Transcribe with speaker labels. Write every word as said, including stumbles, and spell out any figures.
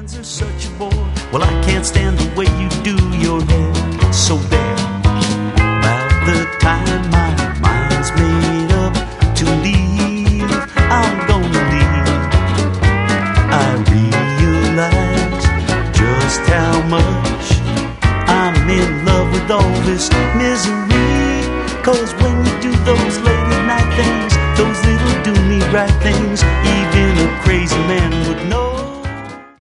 Speaker 1: hands are such a bore. Well, I can't stand the way you do your hair. So there, about the time my mind's made up to leave, I'm gonna leave. I realize just how much I'm in love with all this misery. Cause when you do those late night things, those little do me right things,